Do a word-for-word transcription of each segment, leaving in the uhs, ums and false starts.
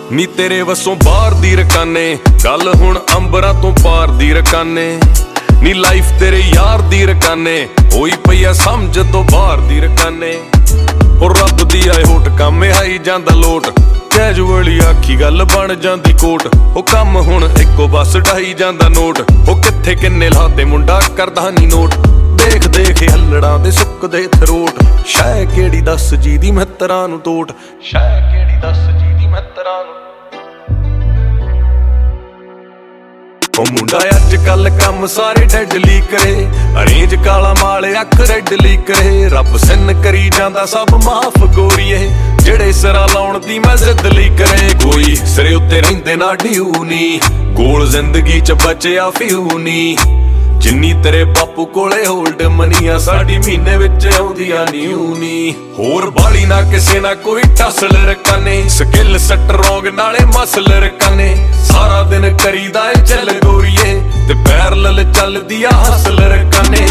ਨੀ ਤੇਰੇ ਵਸੋਂ ਬਾਹਰ ਦੀ ਰਕਾਨੇ, ਗੱਲ ਹੁਣ ਅੰਬਰਾਂ ਤੋਂ ਪਾਰ ਦੀ ਰਕਾਨੇ। ਨੀ ਲਾਈਫ ਤੇਰੇ ਯਾਰ ਦੀ ਰਕਾਨੇ, ਹੋਈ ਪਈ ਆ ਸਮਝ ਤੋਂ ਬਾਹਰ ਦੀ ਰਕਾਨੇ। ਉਹ ਰੱਬ ਦੀ ਆਏ ਹੋਟ ਕੰਮ ਆਈ ਜਾਂਦਾ ਲੋਟ, ਕੈਜੂਅਲੀ ਆਖੀ ਗੱਲ ਬਣ ਜਾਂਦੀ ਕੋਟ। ਉਹ ਕੰਮ ਹੁਣ ਇੱਕੋ ਬਸ ਢਾਈ ਜਾਂਦਾ ਨੋਟ, ਉਹ ਕਿੱਥੇ ਕਿੰਨੇ ਲਾਤੇ ਮੁੰਡਾ ਕਰਦਾ ਨੀ ਨੋਟ। ਦੇਖ ਦੇਖ ਹੱਲੜਾਂ ਦੇ ਸੁੱਕਦੇ ਥਰੋਟ, ਸ਼ਾਇ ਕਿਹੜੀ ਦੱਸ ਜੀ ਦੀ ਮਿੱਤਰਾਂ ਨੂੰ ਤੋਟ, ਸ਼ਾਇ ਕਿਹੜੀ ਦੱਸ ਜੀ ਦੀ ਮਿੱਤਰਾਂ ਨੂੰ। ਉਹ ਮੁੰਡਾ ਅੱਜ ਕੱਲ ਕੰਮ ਸਾਰੇ ਡੈਡਲੀ ਕਰੇ, ਅਰੇਂਜ ਕਾਲਾ ਮਾਲ ਅੱਖ ਰੈਡਲੀ ਕਰੇ। ਰੱਬ ਸਿੰਨ ਕਰੀ ਜਾਂਦਾ ਸਭ ਮਾਫ ਗੋਰੀਏ, ਜਿਹੜੇ ਸਿਰਾਂ ਲਾਉਣ ਦੀ ਮੈਂ ਜ਼ਿੱਦ ਲਈ ਕਰੇ। ਕੋਈ ਸਿਰੇ ਉੱਤੇ ਰਹਿੰਦੇ ਨਾ ਡਿਊ ਨੀ, ਗੋਲ ਜ਼ਿੰਦਗੀ ਚ ਬਚਿਆ ਫਿਊ ਨੀ। ਜਿੰਨੀ ਤੇਰੇ ਬਾਪੂ ਕੋਲੇ ਹੋਲਡ ਮਨੀਆਂ, ਸਾਡੀ ਮਹੀਨੇ ਵਿੱਚ ਆਉਂਦੀਆਂ ਨਿਊ ਨੀ। ਹੋਰ ਬਾਲੀ ਨਾ ਕਿਸੇ ਨਾ ਕੋਈ ਟਸਲ ਰਕਾਨੇ, ਸਕਿੱਲ ਸਟਰੋਂਗ ਨਾਲੇ ਮਸਲ ਰਕਾਨੇ। ਸਾਰਾ ਦਿਨ ਕਰੀਦਾ ਏ ਚੱਲ ਗੋਰੀਏ, ਤੇ ਪੈਰਲਲ ਚੱਲਦੀ ਆ ਹਸਲ ਰਕਾਨੇ।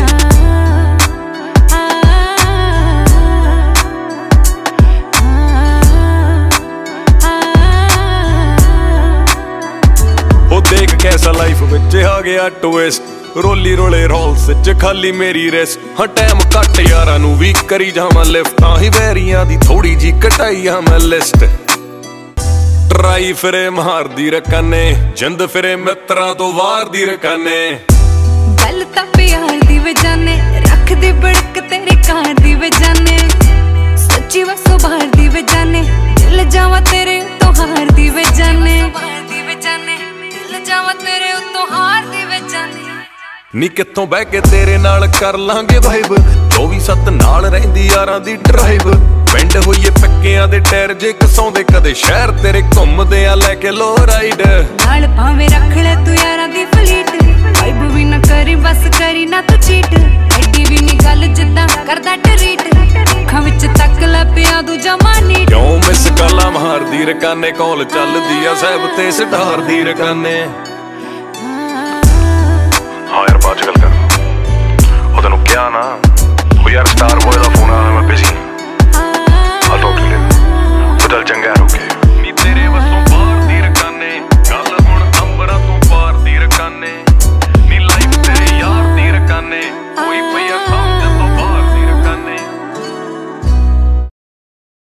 ਉਹ ਦੇਖ ਕੈਸਾ ਲਾਈਫ ਵਿੱਚ ਆ ਗਿਆ ਟਵਿਸਟ, ਰੋਲੀ ਰੋਲੇ ਰੋਲਸ ਚ ਖਾਲੀ ਮੇਰੀ ਰਿਸਕ। ਹਾਂ ਟਾਈਮ ਘੱਟ ਯਾਰਾਂ ਨੂੰ ਵੀ ਕਰੀ ਜਾਵਾਂ ਲਿਫਟ, ਤਾਂ ਹੀ ਵੈਰੀਆਂ ਦੀ ਥੋੜੀ ਜੀ ਘਟਾਈ ਆ ਮੈਂ ਲਿਸਟ। ਟਰਾਈ ਫਿਰੇ ਮਾਰਦੀ ਰਕਾਨੇ, ਜਿੰਦ ਫਿਰੇ ਮਿੱਤਰਾਂ ਤੋਂ ਵਾਰ ਦੀ ਰਕਾਨੇ। ਗੱਲ ਤਾਂ ਪਿਆਰ ਦੀ ਵਜਾਨੇ, ਰੱਖਦੇ ਬੜਕ ਤੇਰੇ ਕਾਰ ਦੀ ਵਜਾਨੇ। ਸੱਚੀ ਵਸੋਂ ਬਾਹਰ ਦੀ ਵਜਾਨੇ, ਦਿਲ ਜਾਵਾਂ ਤੇਰੇ ਉੱਤੋਂ ਹਾਰ ਦੀ ਵਜਾਨੇ। ਦਿਲ ਜਾਵਾਂ ਤੇਰੇ ਉੱਤੋਂ ਹਾਰ ਦੀ ਵਜਾਨੇ। ਨੀ ਕਿੱਥੋਂ ਬਹਿ ਕੇ ਤੇਰੇ ਨਾਲ ਕਰ ਲਾਂਗੇ ਵਾਈਬ, ਚੌਵੀ ਸੱਤ ਨਾਲ ਰਹਿੰਦੀ ਯਾਰਾਂ ਦੀ ਡਰਾਈਵ। ਪਿੰਡ ਹੋਈਏ ਪੱਕਿਆਂ ਦੇ ਟਾਇਰ ਜੇ ਕਸਾਉਂਦੇ, ਕਦੇ ਸ਼ਹਿਰ ਤੇਰੇ ਘੁੰਮਦੇ ਆ ਲੈ ਕੇ ਲੋ ਰਾਈਡ। ਨਾਲ ਭਾਵੇਂ ਰੱਖ ਲੈ ਤੂੰ ਯਾਰਾਂ ਦੀ ਫਲੀਟ, ਵਾਈਬ ਵੀ ਨਾ ਕਰੀ ਬਸ ਕਰੀ ਨਾ ਤੂੰ ਚੀਟ। ਐਡੀ ਵੀ ਨੀ ਗੱਲ ਜਿੱਦਾਂ ਕਰਦਾ ਟਰੀਟ, ਅੱਖਾਂ ਵਿੱਚ ਤੱਕ ਲੈ ਪਿਆ ਦੂਜਾ ਮਾਨੀ। ਕਿਉਂ ਮਿਸ ਕਾਲਾਂ ਮਾਰਦੀ ਰਕਾਨੇ, ਕਾਲ ਚੱਲਦੀ ਆ ਸਾਹਿਬ ਤੇ ਸਟਾਰ ਦੀ ਰਕਾਨੇ। ਹਾਂ ਯਾਰ ਬਾਅਦ ਚ ਗੱਲ ਕਰ, ਉਹ ਤੈਨੂੰ ਕਿਹਾ ਨਾ, ਉਹ ਯਾਰ ਸਟਾਰ ਬੋਏ ਦਾ ਫੋਨ ਆਇਆ, ਮੈਂ ਬਿਜ਼ੀ।